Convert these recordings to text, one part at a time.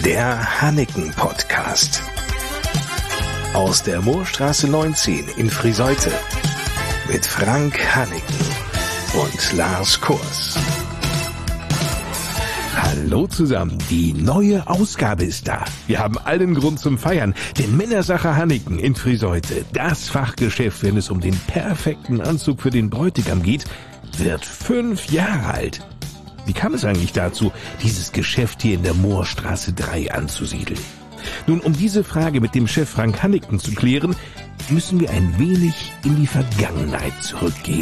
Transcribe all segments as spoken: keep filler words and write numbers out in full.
Der Hanneken-Podcast. Aus der Moorstraße neunzehn in Friseute. Mit Frank Hanneken und Lars Kors. Hallo zusammen, die neue Ausgabe ist da. Wir haben allen Grund zum Feiern, denn Männersache Hanneken in Friseute, das Fachgeschäft, wenn es um den perfekten Anzug für den Bräutigam geht, wird fünf Jahre alt. Wie kam es eigentlich dazu, dieses Geschäft hier in der Moorstraße drei anzusiedeln? Nun, um diese Frage mit dem Chef Frank Hanneken zu klären, müssen wir ein wenig in die Vergangenheit zurückgehen.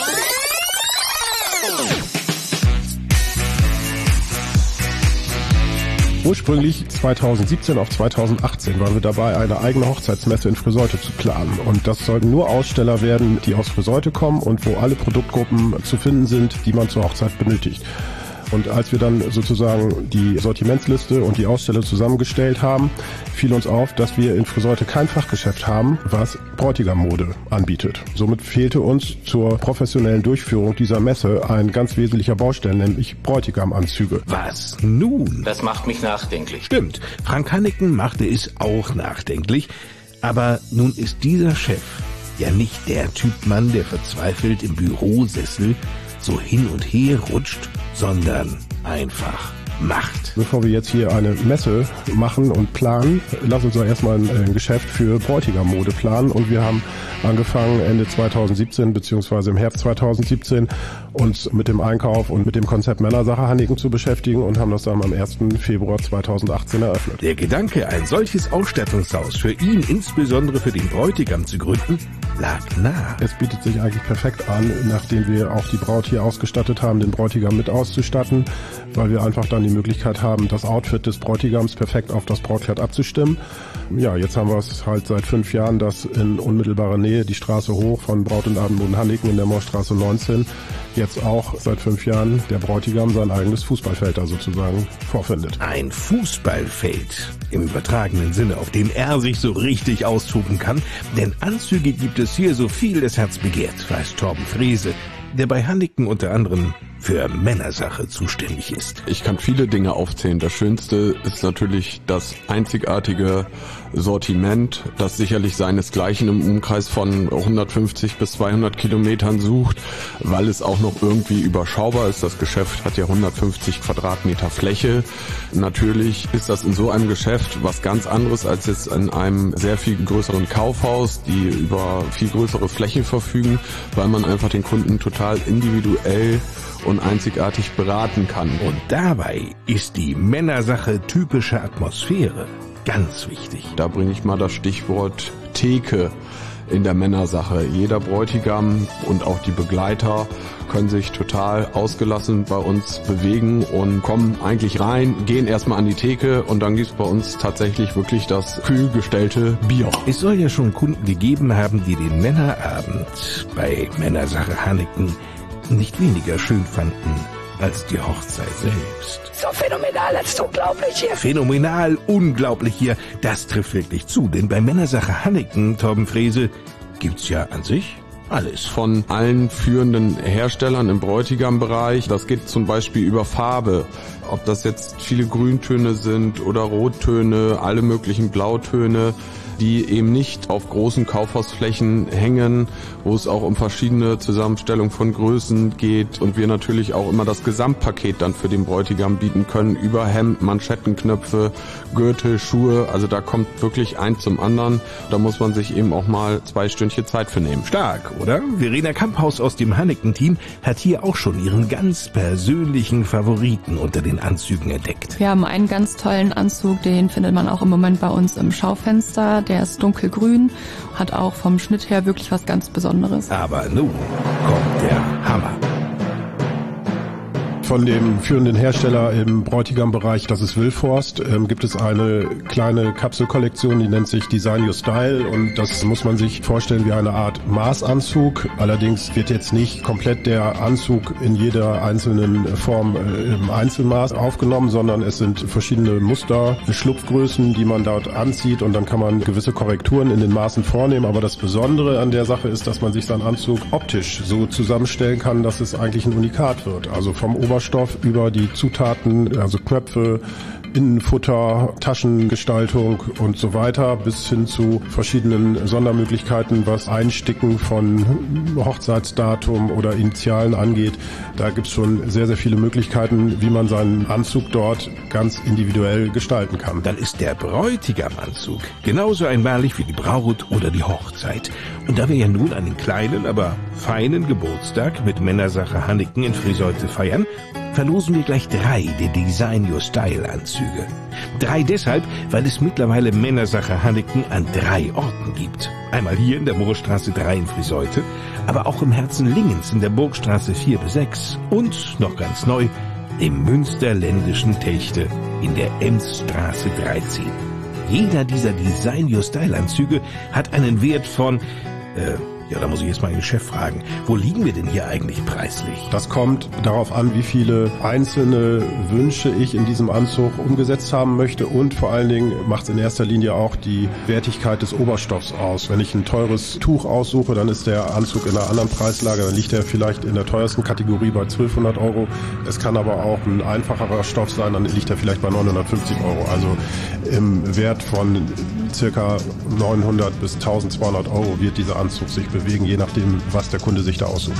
Ursprünglich zweitausendsiebzehn auf zweitausendachtzehn waren wir dabei, eine eigene Hochzeitsmesse in Friseute zu planen. Und das sollten nur Aussteller werden, die aus Friseute kommen und wo alle Produktgruppen zu finden sind, die man zur Hochzeit benötigt. Und als wir dann sozusagen die Sortimentsliste und die Aussteller zusammengestellt haben, fiel uns auf, dass wir in Friseute kein Fachgeschäft haben, was Bräutigammode anbietet. Somit fehlte uns zur professionellen Durchführung dieser Messe ein ganz wesentlicher Baustein, nämlich Bräutigamanzüge. Was nun? Das macht mich nachdenklich. Stimmt, Frank Hanneken machte es auch nachdenklich. Aber nun ist dieser Chef ja nicht der Typ Mann, der verzweifelt im Bürosessel so hin und her rutscht, sondern einfach macht. Bevor wir jetzt hier eine Messe machen und planen, lass uns doch erstmal ein Geschäft für Bräutigammode planen. Und wir haben angefangen Ende zweitausendsiebzehn bzw. im Herbst zweitausendsiebzehn uns mit dem Einkauf und mit dem Konzept Männersache Hanneken zu beschäftigen und haben das dann am ersten Februar zweitausendachtzehn eröffnet. Der Gedanke, ein solches Ausstattungshaus für ihn, insbesondere für den Bräutigam, zu gründen, lag nah. Es bietet sich eigentlich perfekt an, nachdem wir auch die Braut hier ausgestattet haben, den Bräutigam mit auszustatten, weil wir einfach dann die Möglichkeit haben, das Outfit des Bräutigams perfekt auf das Brautkleid abzustimmen. Ja, jetzt haben wir es halt seit fünf Jahren, dass in unmittelbarer Nähe die Straße hoch von Braut- und Abendmode Hanneken in der Moorstraße neunzehn jetzt auch seit fünf Jahren der Bräutigam sein eigenes Fußballfeld da sozusagen vorfindet. Ein Fußballfeld im übertragenen Sinne, auf dem er sich so richtig austoben kann, denn Anzüge gibt es hier so viel das Herz begehrt, weiß Torben Frese, der bei Hanneken unter anderem für Männersache zuständig ist. Ich kann viele Dinge aufzählen. Das Schönste ist natürlich das einzigartige Sortiment, das sicherlich seinesgleichen im Umkreis von hundertfünfzig bis zweihundert Kilometern sucht, weil es auch noch irgendwie überschaubar ist. Das Geschäft hat ja hundertfünfzig Quadratmeter Fläche. Natürlich ist das in so einem Geschäft was ganz anderes als jetzt in einem sehr viel größeren Kaufhaus, die über viel größere Flächen verfügen, weil man einfach den Kunden total individuell und einzigartig beraten kann. Und dabei ist die Männersache typische Atmosphäre ganz wichtig. Da bringe ich mal das Stichwort Theke in der Männersache. Jeder Bräutigam und auch die Begleiter können sich total ausgelassen bei uns bewegen und kommen eigentlich rein, gehen erstmal an die Theke und dann gibt's bei uns tatsächlich wirklich das kühl gestellte Bier. Es soll ja schon Kunden gegeben haben, die den Männerabend bei Männersache Hanneken nicht weniger schön fanden als die Hochzeit selbst. So phänomenal, das ist unglaublich hier. Phänomenal, unglaublich hier, das trifft wirklich zu, denn bei Männersache Hanneken, Torben Frese, gibt's ja an sich alles. Von allen führenden Herstellern im Bräutigam-Bereich. Das geht zum Beispiel über Farbe. Ob das jetzt viele Grüntöne sind oder Rottöne, alle möglichen Blautöne, die eben nicht auf großen Kaufhausflächen hängen, wo es auch um verschiedene Zusammenstellungen von Größen geht und wir natürlich auch immer das Gesamtpaket dann für den Bräutigam bieten können, über Hemd, Manschettenknöpfe, Gürtel, Schuhe, also da kommt wirklich eins zum anderen. Da muss man sich eben auch mal zwei Stündchen Zeit für nehmen. Stark, oder? Verena Kamphaus aus dem Hanneken-Team hat hier auch schon ihren ganz persönlichen Favoriten unter den Anzügen entdeckt. Wir haben einen ganz tollen Anzug, den findet man auch im Moment bei uns im Schaufenster. Der ist dunkelgrün, hat auch vom Schnitt her wirklich was ganz Besonderes. Aber nun kommt der Hammer. Von dem führenden Hersteller im Bräutigam-Bereich, das ist Wilforst, ähm, gibt es eine kleine Kapselkollektion, die nennt sich Design Your Style und das muss man sich vorstellen wie eine Art Maßanzug. Allerdings wird jetzt nicht komplett der Anzug in jeder einzelnen Form äh, im Einzelmaß aufgenommen, sondern es sind verschiedene Muster, Schlupfgrößen, die man dort anzieht und dann kann man gewisse Korrekturen in den Maßen vornehmen. Aber das Besondere an der Sache ist, dass man sich seinen Anzug optisch so zusammenstellen kann, dass es eigentlich ein Unikat wird. Also vom Oberstoff über die Zutaten, also Knöpfe, Innenfutter, Taschengestaltung und so weiter, bis hin zu verschiedenen Sondermöglichkeiten, was Einsticken von Hochzeitsdatum oder Initialen angeht. Da gibt es schon sehr, sehr viele Möglichkeiten, wie man seinen Anzug dort ganz individuell gestalten kann. Dann ist der Bräutigamanzug genauso einmalig wie die Braut oder die Hochzeit. Und da wir ja nun einen kleinen, aber feinen Geburtstag mit Männersache Hanneken in Friseute feiern, verlosen wir gleich drei der Design Your Style Anzüge. Drei deshalb, weil es mittlerweile Männersache Hanneken an drei Orten gibt. Einmal hier in der Moorstraße drei in Friseute, aber auch im Herzen Lingens in der Burgstraße vier bis sechs und, noch ganz neu, im Münsterländischen Techte in der Emsstraße dreizehn. Jeder dieser Design Your Style Anzüge hat einen Wert von, äh, ja, da muss ich jetzt mal den Chef fragen, wo liegen wir denn hier eigentlich preislich? Das kommt darauf an, wie viele einzelne Wünsche ich in diesem Anzug umgesetzt haben möchte, und vor allen Dingen macht es in erster Linie auch die Wertigkeit des Oberstoffs aus. Wenn ich ein teures Tuch aussuche, dann ist der Anzug in einer anderen Preislage, dann liegt er vielleicht in der teuersten Kategorie bei zwölfhundert Euro. Es kann aber auch ein einfacherer Stoff sein, dann liegt er vielleicht bei neunhundertfünfzig Euro. Also im Wert von circa neunhundert bis eintausendzweihundert Euro wird dieser Anzug sich bewegen, je nachdem, was der Kunde sich da aussucht.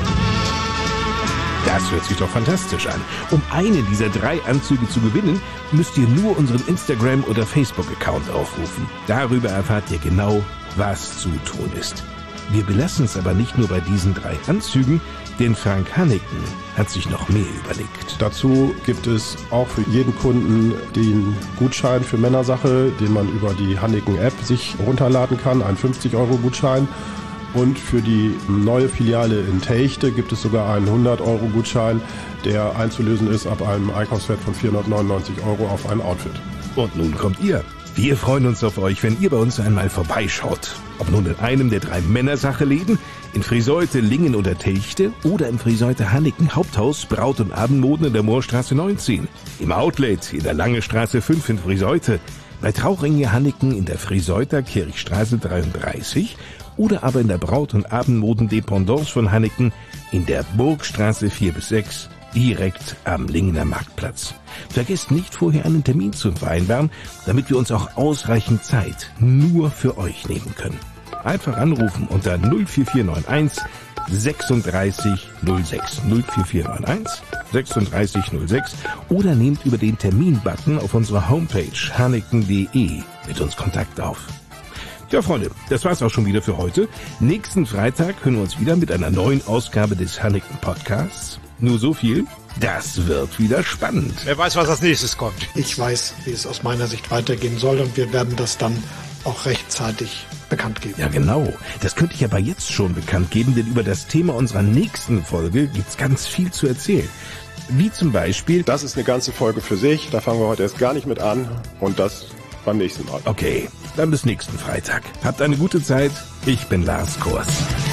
Das hört sich doch fantastisch an. Um einen dieser drei Anzüge zu gewinnen, müsst ihr nur unseren Instagram- oder Facebook-Account aufrufen. Darüber erfahrt ihr genau, was zu tun ist. Wir belassen es aber nicht nur bei diesen drei Anzügen, denn Frank Hanneken hat sich noch mehr überlegt. Dazu gibt es auch für jeden Kunden den Gutschein für Männersache, den man über die Hanneken-App sich runterladen kann, ein fünfzig Euro Gutschein. Und für die neue Filiale in Techte gibt es sogar einen hundert Euro Gutschein, der einzulösen ist ab einem Einkaufswert von vierhundertneunundneunzig Euro auf ein Outfit. Und nun kommt ihr. Wir freuen uns auf euch, wenn ihr bei uns einmal vorbeischaut. Ob nun in einem der drei Männersache-Läden, in Friseute, Lingen oder Techte oder im Friseute Hanneken Haupthaus Braut- und Abendmoden in der Moorstraße neunzehn, im Outlet in der Lange Straße fünf in Friseute, bei Trauringe Hanneken in der Friseuter Kirchstraße dreiunddreißig oder aber in der Braut- und Abendmoden-Dependance von Hanneken in der Burgstraße vier bis sechs, direkt am Lingener Marktplatz. Vergesst nicht, vorher einen Termin zu vereinbaren, damit wir uns auch ausreichend Zeit nur für euch nehmen können. Einfach anrufen unter null vier vier neun eins sechsunddreißig null sechs null vier vier neun eins sechsunddreißig null sechs oder nehmt über den Termin-Button auf unserer Homepage hanneken punkt de mit uns Kontakt auf. Ja, Freunde, das war's auch schon wieder für heute. Nächsten Freitag hören wir uns wieder mit einer neuen Ausgabe des Hanneken Podcasts. Nur so viel, das wird wieder spannend. Wer weiß, was als nächstes kommt. Ich weiß, wie es aus meiner Sicht weitergehen soll, und wir werden das dann auch rechtzeitig bekannt geben. Ja, genau. Das könnte ich aber jetzt schon bekannt geben, denn über das Thema unserer nächsten Folge gibt's ganz viel zu erzählen. Wie zum Beispiel... Das ist eine ganze Folge für sich, da fangen wir heute erst gar nicht mit an, und das beim nächsten Mal. Okay, dann bis nächsten Freitag. Habt eine gute Zeit. Ich bin Lars Kors.